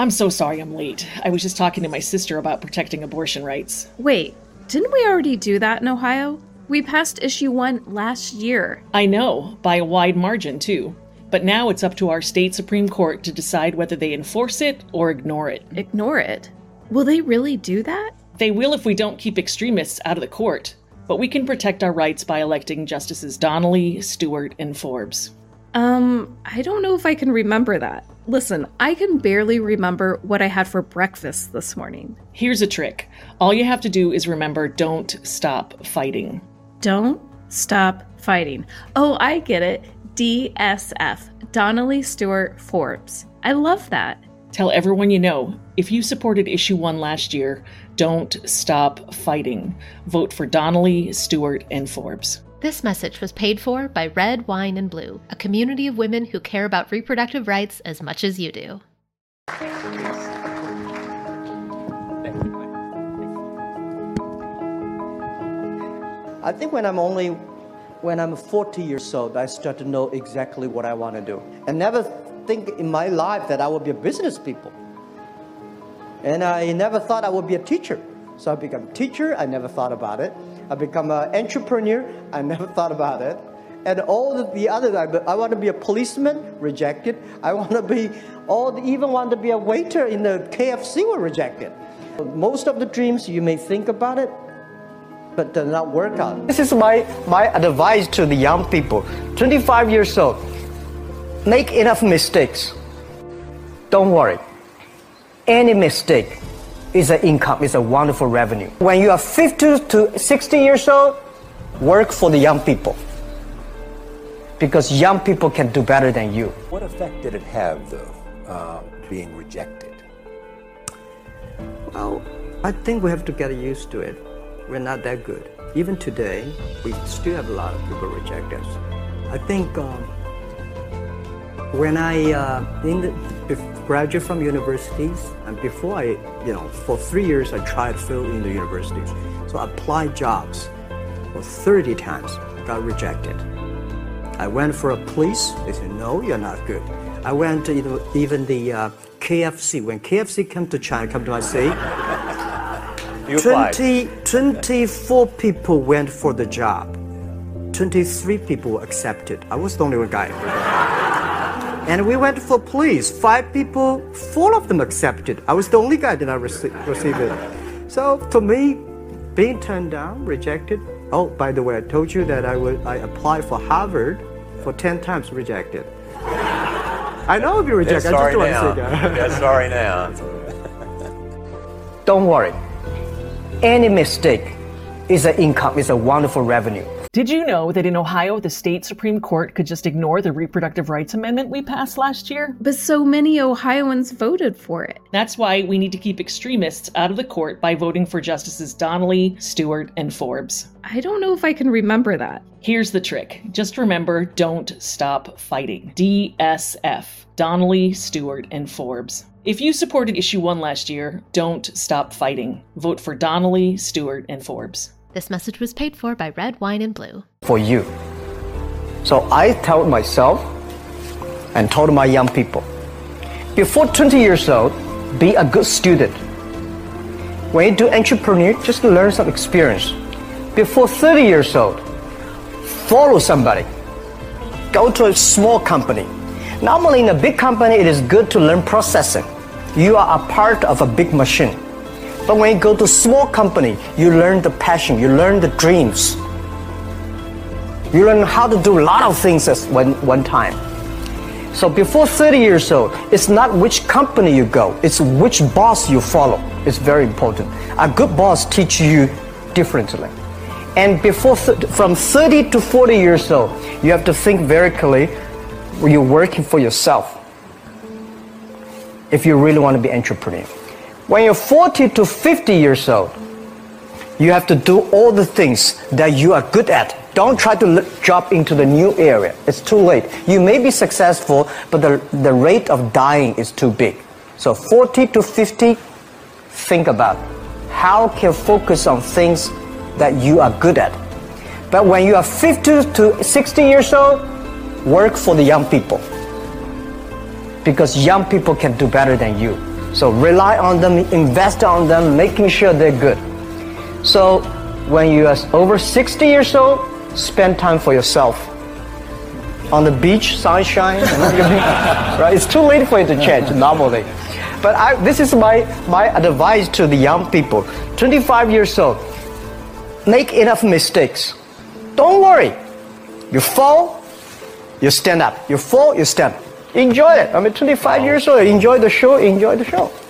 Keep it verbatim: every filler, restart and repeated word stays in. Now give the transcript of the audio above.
I'm so sorry I'm late. I was just talking to my sister about protecting abortion rights. Wait, didn't we already do that in Ohio? We passed issue one last year. I know, by a wide margin, too. But now it's up to our state Supreme Court to decide whether they enforce it or ignore it. Ignore it? Will they really do that? They will if we don't keep extremists out of the court. But we can protect our rights by electing Justices Donnelly, Stewart, and Forbes. Um, I don't know if I can remember that. Listen, I can barely remember what I had for breakfast this morning. Here's a trick. All you have to do is remember, don't stop fighting. Don't stop fighting. Oh, I get it. D S F. Donnelly, Stewart, Forbes. I love that. Tell everyone you know, if you supported issue one last year, don't stop fighting. Vote for Donnelly, Stewart, and Forbes. This message was paid for by Red, Wine, and Blue, a community of women who care about reproductive rights as much as you do. I think when I'm only, when I'm forty years old, I start to know exactly what I want to do. And never think in my life that I would be a business people. And I never thought I would be a teacher. So I become a teacher, I never thought about it. I become an entrepreneur, I never thought about it. And all the, the other, I, I want to be a policeman, rejected. I want to be, all the, even want to be a waiter in the K F C, were rejected. Most of the dreams, you may think about it, but does not work out. This is my, my advice to the young people, twenty-five years old. Make enough mistakes. Don't worry. Any mistake is an income, is a wonderful revenue. When you are fifty to sixty years old, work for the young people. Because young people can do better than you. What effect did it have, though, uh, being rejected? Well, I think we have to get used to it. We're not that good. Even today, we still have a lot of people reject us. I think um, when I uh, in the, graduate from universities, and before I, you know, for three years I tried to fill in the universities. So I applied jobs for thirty times, got rejected. I went for a police, they said, no, you're not good. I went to even the uh, K F C, when K F C came to China, come to my city, twenty, twenty-four people went for the job. twenty-three people were accepted. I was the only one guy. And we went for police. Five people, four of them accepted. I was the only guy that I rece- received it. So for me, being turned down, rejected. Oh, by the way, I told you that I would I applied for Harvard for ten times, rejected. I know I'll be rejected. They're sorry I just now. They're sorry now. Don't worry. Any mistake is an income, is a wonderful revenue. Did you know that in Ohio, the state Supreme Court could just ignore the Reproductive Rights Amendment we passed last year? But so many Ohioans voted for it. That's why we need to keep extremists out of the court by voting for Justices Donnelly, Stewart, and Forbes. I don't know if I can remember that. Here's the trick. Just remember, don't stop fighting. D S F. Donnelly, Stewart, and Forbes. If you supported issue one last year, don't stop fighting. Vote for Donnelly, Stewart, and Forbes. This message was paid for by Red, Wine, and Blue. For you. So I told myself and told my young people, before twenty years old, be a good student. When you do entrepreneur, just learn some experience. Before thirty years old, follow somebody. Go to a small company. Normally in a big company, it is good to learn processing. You are a part of a big machine. But when you go to a small company, you learn the passion, you learn the dreams. You learn how to do a lot of things at one, one time. So before thirty years old, it's not which company you go, it's which boss you follow. It's very important. A good boss teaches you differently. And before th- from thirty to forty years old, you have to think very clearly when you're working for yourself. If you really want to be an entrepreneur. When you're forty to fifty years old, you have to do all the things that you are good at. Don't try to l- jump into the new area. It's too late. You may be successful, but the, the rate of dying is too big. So forty to fifty, think about how can you focus on things that you are good at. But when you are fifty to sixty years old, work for the young people. Because young people can do better than you. So rely on them, invest on them, making sure they're good. So when you are over sixty years old, spend time for yourself. On the beach, sunshine, right? It's too late for you to change normally. But I, this is my, my advice to the young people. twenty-five years old, make enough mistakes. Don't worry. You fall, you stand up. You fall, you stand up. Enjoy it. I mean, twenty-five years old, enjoy the show, enjoy the show.